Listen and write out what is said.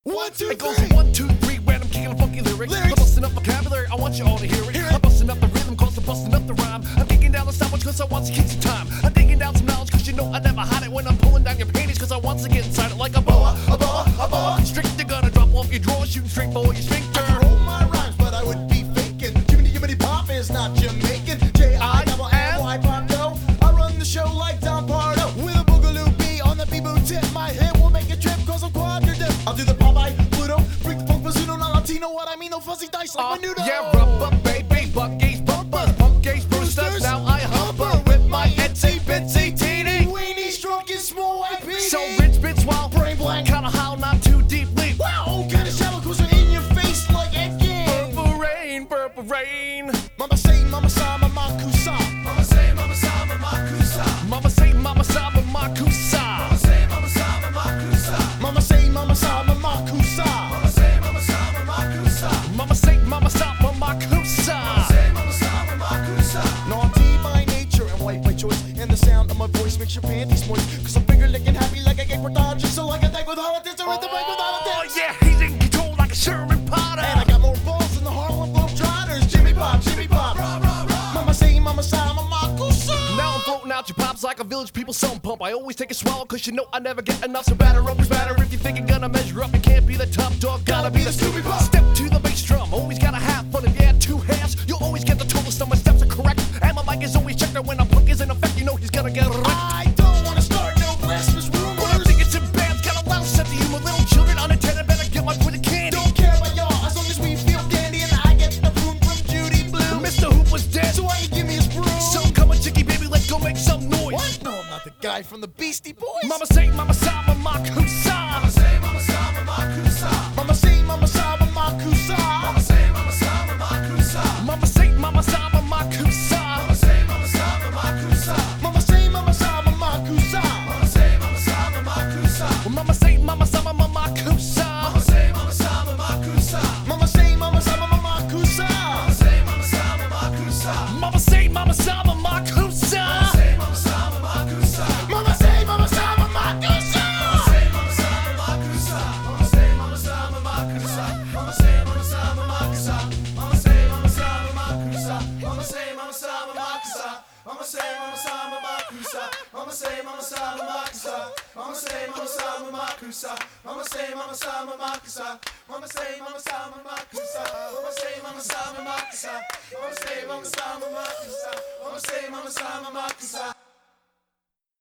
1, 2, 3. It goes 1, 2, 3 when I'm kicking a funky lyrics. I'm busting up vocabulary, I want you all to hear it. I'm busting up the rhythm, cause I'm busting up the rhyme. I'm kicking down the stopwatch cause I want to kick some time. I'm digging down some knowledge cause you know I never hide it. When I'm pulling down your panties cause I want to get inside it like a boa, a boa, a boa constrictor. Gonna drop off your drawers, shooting straight for your sphincter. I roll my rhymes, but I would be faking. Jiminy Pop is not Jamaican. J-I-M-M-Y Pronto. I run the show like Don Pardo. With a boogaloo bee on the beboo tip. My hip will make a trip cause I'm quadradip. I'll do the Popeye, Pluto, freak the funk, bazooto, non Latino. What I mean, no fuzzy dice like my noodle. Yeah, rubber, baby, buckies, bumpers, pumpkins, brewsters. Now I humper with my itsy bitsy teeny weenie, stroke and small white pea. So rich, bitch, while brain blank. Kinda how not too deeply. Wow, kinda shallow cause we're in your face like Ed Gein. Purple rain. Mama say, mama sa, mama kusa. Mama say, mama sa, mama kusa. Mama say, mama sa, mama kusa. Mama say, mama sa, mama kusa. Mama say, mama sa, mama kusa. Mama say, mama sa, mama kusa. Mama say, mama sa, mama kusa. Mama say, mama sa, mama kusa. Naughty by nature and white by choice. And the sound of my voice makes your panties moist. Cause I'm finger licking happy like a gay portage. So like a deck with politics or at the bank with Oh politics. yeah, he's in control like a Sherman Potter. And I got more balls than the Harlem Globetrotters. Jimmy Pop, Jimmy Pop. Rah, rah, rah. Mama say, mama sa, mama kusa. Now I'm floating out your pops like a village people sun pump. I always take a swallow cause you know I never get enough. So batter up is batter. If you think you're gonna measure up, you can't be the top dog. Gotta be the Scooby Pop. Step to the bass drum, always gotta have fun. If you add 2 halves, you'll always get the total sum. My steps are correct. And my mic is always checked out. When a punk is in effect, you know he's gonna get wrecked. I don't wanna start no blasphemous When I'm rumors. thinking some bands, got a loud sense of humor. Little children unattended, better get much with the candy. Don't care about y'all as long as we feel dandy. And I get the boom from Judy Blue. Mr. Hoop was dead. So why you give me his broom? So come on, chicky baby, let's go make some noise. What? No, I'm not the guy from the Beastie Boys. Mama say, mama sa, mama kusa. Mama say, mama sa, mama kusa. Mama say, mama sa, mama kusa. Mama say, mama sa, mama kusa. Mama say, mama sa, mama kusa. Mama say, mama sa, mama kusa. Mama say, mama sa, mama kusa. Mama say, mama sa, mama kusa. Mama say, mama sa, mama kusa. Mama say, mama sa, mama kusa. Mama say, mama sa, mama kusa. Mama say, mama sa, mama kusa. Mama say, mama sa, mama kusa. Say, mama sa, mama kusa. Mama say, mama sa, mama kusa. Say, mama sa, mama kusa. Mama say, mama sa, mama kusa. Mama say, mama sa, mama kusa. Mama say, mama sa, mama kusa. Mama say, mama sa, mama kusa. Mama say, mama sa, mama kusa. Mama say, mama sa, mama kusa. Mama say, mama sa, mama kusa. Mama say, mama sa, mama kusa. Mama say, mama sa, mama kusa. Mama say, mama sa, mama kusa. Mama say, mama sa, mama kusa. Mama say, mama sa, mama kusa.